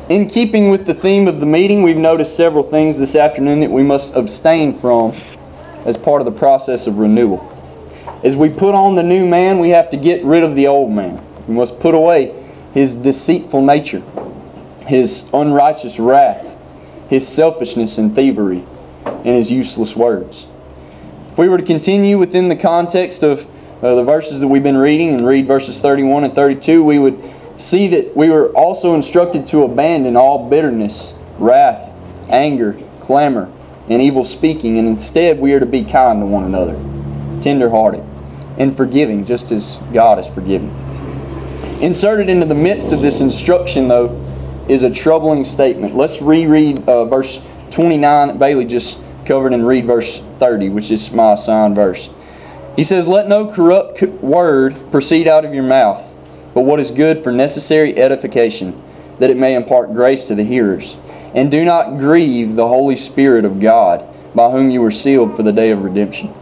In keeping with the theme of the meeting, we've noticed several things this afternoon that we must abstain from as part of the process of renewal. As we put on the new man, we have to get rid of the old man. We must put away his deceitful nature, his unrighteous wrath, his selfishness and thievery, and his useless words. If we were to continue within the context of the verses that we've been reading and read verses 31 and 32, we would see that we were also instructed to abandon all bitterness, wrath, anger, clamor, and evil speaking, and instead we are to be kind to one another, tender-hearted, and forgiving, just as God is forgiving. Inserted into the midst of this instruction, though, is a troubling statement. Let's reread verse 29 that Bailey just covered and read verse 30, which is my assigned verse. He says, "Let no corrupt word proceed out of your mouth, but what is good for necessary edification, that it may impart grace to the hearers. And do not grieve the Holy Spirit of God, by whom you were sealed for the day of redemption."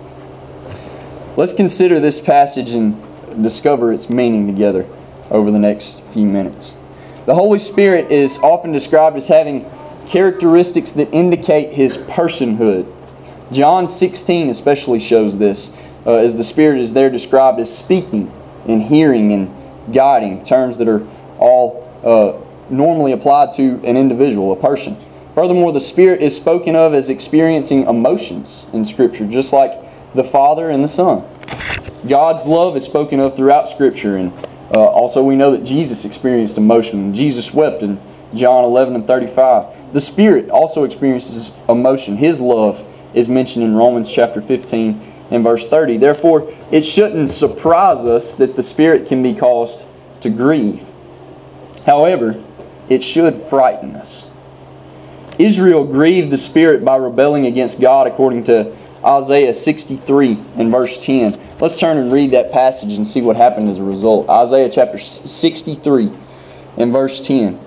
Let's consider this passage and discover its meaning together over the next few minutes. The Holy Spirit is often described as having characteristics that indicate His personhood. John 16 especially shows this, as the Spirit is there described as speaking and hearing and guiding, terms that are all normally applied to an individual, a person. Furthermore, the Spirit is spoken of as experiencing emotions in Scripture, just like the Father and the Son. God's love is spoken of throughout Scripture, and also we know that Jesus experienced emotion. Jesus wept in John 11 and 35. The Spirit also experiences emotion. His love is mentioned in Romans chapter 15 and verse 30. Therefore, it shouldn't surprise us that the Spirit can be caused to grieve. However, it should frighten us. Israel grieved the Spirit by rebelling against God according to Isaiah 63 and verse 10. Let's turn and read that passage and see what happened as a result. Isaiah chapter 63 and verse 10.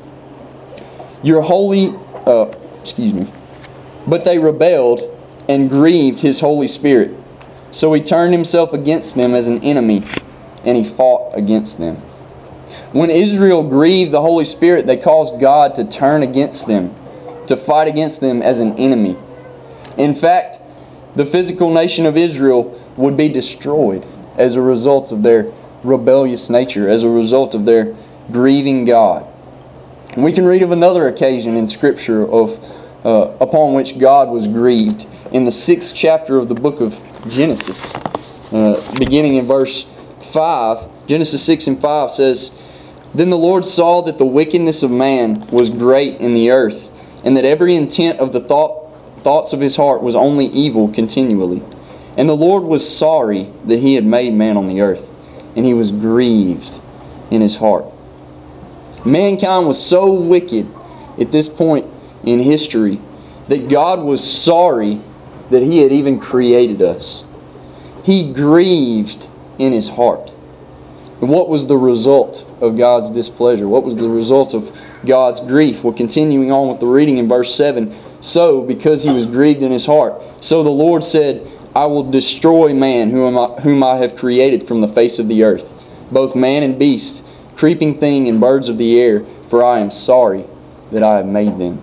But they rebelled and grieved His Holy Spirit. So He turned Himself against them as an enemy, and He fought against them. When Israel grieved the Holy Spirit, they caused God to turn against them, to fight against them as an enemy. In fact, the physical nation of Israel would be destroyed as a result of their rebellious nature, as a result of their grieving God. We can read of another occasion in Scripture upon which God was grieved. In the 6th chapter of the book of Genesis, beginning in verse 5, Genesis 6 and 5 says, "Then the Lord saw that the wickedness of man was great in the earth, and that every intent of the thoughts of his heart was only evil continually. And the Lord was sorry that He had made man on the earth, and He was grieved in His heart." Mankind was so wicked at this point in history that God was sorry that He had even created us. He grieved in His heart. And what was the result of God's displeasure? What was the result of God's grief? Well, continuing on with the reading in verse 7, "So, because He was grieved in His heart, so the Lord said, I will destroy man whom I have created from the face of the earth, both man and beast, creeping thing and birds of the air, for I am sorry that I have made them."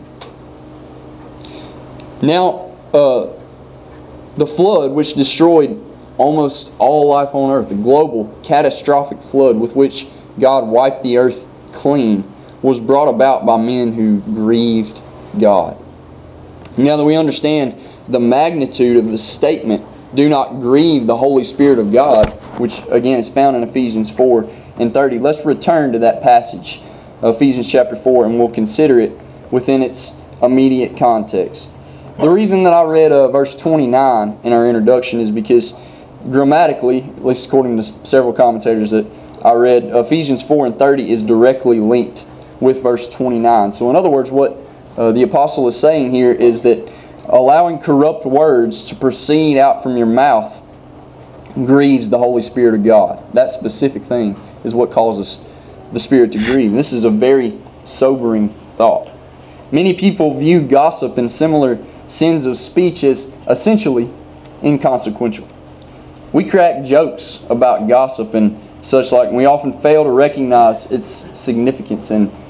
Now, the flood which destroyed almost all life on earth, the global catastrophic flood with which God wiped the earth clean, was brought about by men who grieved God. Now that we understand the magnitude of the statement, "Do not grieve the Holy Spirit of God," which again is found in Ephesians 4 and 30, let's return to that passage, Ephesians chapter 4, and we'll consider it within its immediate context. The reason that I read verse 29 in our introduction is because grammatically, at least according to several commentators that I read, Ephesians 4 and 30 is directly linked with verse 29. So in other words, what the apostle is saying here is that allowing corrupt words to proceed out from your mouth grieves the Holy Spirit of God. That specific thing is what causes the Spirit to grieve. This is a very sobering thought. Many people view gossip and similar sins of speech as essentially inconsequential. We crack jokes about gossip and such like, and we often fail to recognize its significance. And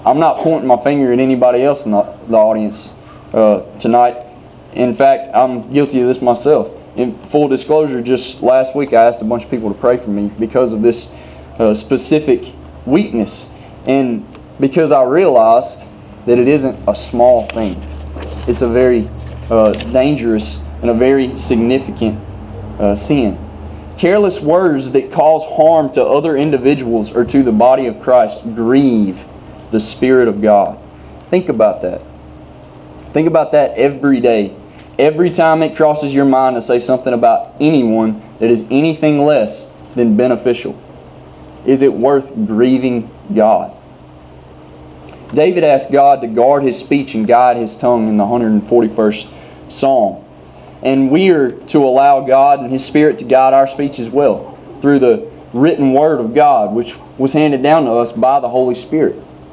I'm not pointing my finger at anybody else in the audience tonight. In fact, I'm guilty of this myself. In full disclosure, just last week I asked a bunch of people to pray for me because of this specific weakness. And because I realized that it isn't a small thing. It's a very dangerous and a very significant sin. Careless words that cause harm to other individuals or to the body of Christ grieve the Spirit of God. Think about that. Think about that every day. Every time it crosses your mind to say something about anyone that is anything less than beneficial. Is it worth grieving God? David asked God to guard his speech and guide his tongue in the 141st Psalm. And we are to allow God and His Spirit to guide our speech as well through the written Word of God, which was handed down to us by the Holy Spirit.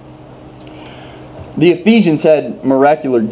The Ephesians had miraculous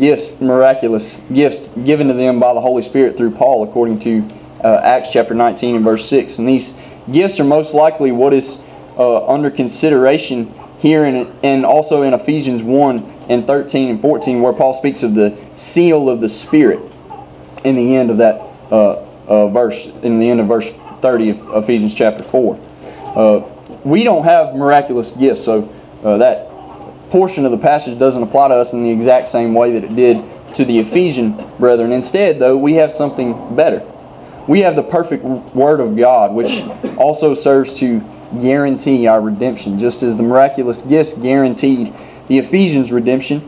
gifts given to them by the Holy Spirit through Paul, according to Acts chapter 19 and verse 6. And these gifts are most likely what is under consideration here and also in Ephesians 1 and 13 and 14, where Paul speaks of the seal of the Spirit in the end of that verse, in the end of verse 30 of Ephesians chapter 4. We don't have miraculous gifts, so that portion of the passage doesn't apply to us in the exact same way that it did to the Ephesian brethren. Instead, though, we have something better. We have the perfect Word of God, which also serves to guarantee our redemption. Just as the miraculous gifts guaranteed the Ephesians' redemption,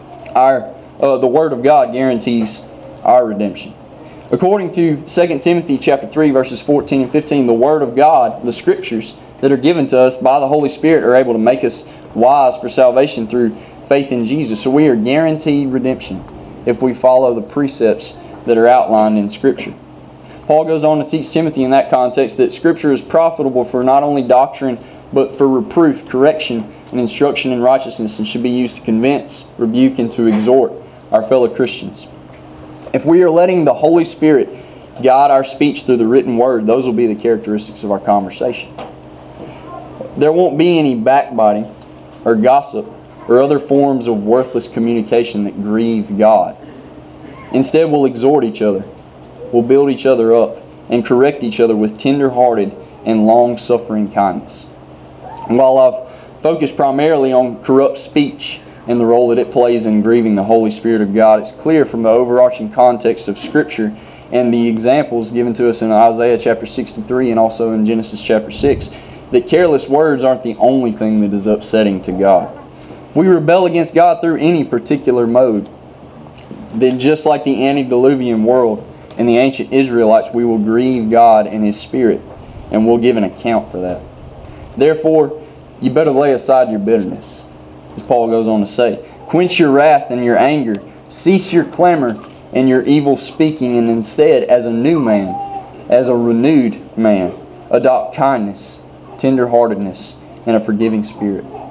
the Word of God guarantees our redemption. According to 2 Timothy chapter 3, verses 14 and 15, the Word of God, the Scriptures that are given to us by the Holy Spirit, are able to make us wise for salvation through faith in Jesus. So we are guaranteed redemption if we follow the precepts that are outlined in Scripture. Paul goes on to teach Timothy in that context that Scripture is profitable for not only doctrine, but for reproof, correction, and instruction in righteousness, and should be used to convince, rebuke, and to exhort our fellow Christians. If we are letting the Holy Spirit guide our speech through the written Word, those will be the characteristics of our conversation. There won't be any backbiting or gossip or other forms of worthless communication that grieve God. Instead, we'll exhort each other. We'll build each other up and correct each other with tender-hearted and long-suffering kindness. And while I've focused primarily on corrupt speech and the role that it plays in grieving the Holy Spirit of God, it's clear from the overarching context of Scripture and the examples given to us in Isaiah chapter 63 and also in Genesis chapter 6 that careless words aren't the only thing that is upsetting to God. If we rebel against God through any particular mode, then just like the antediluvian world and the ancient Israelites, we will grieve God and His Spirit, and we'll give an account for that. Therefore, you better lay aside your bitterness, as Paul goes on to say. Quench your wrath and your anger. Cease your clamor and your evil speaking, and instead, as a new man, as a renewed man, adopt kindness, tenderheartedness, and a forgiving spirit.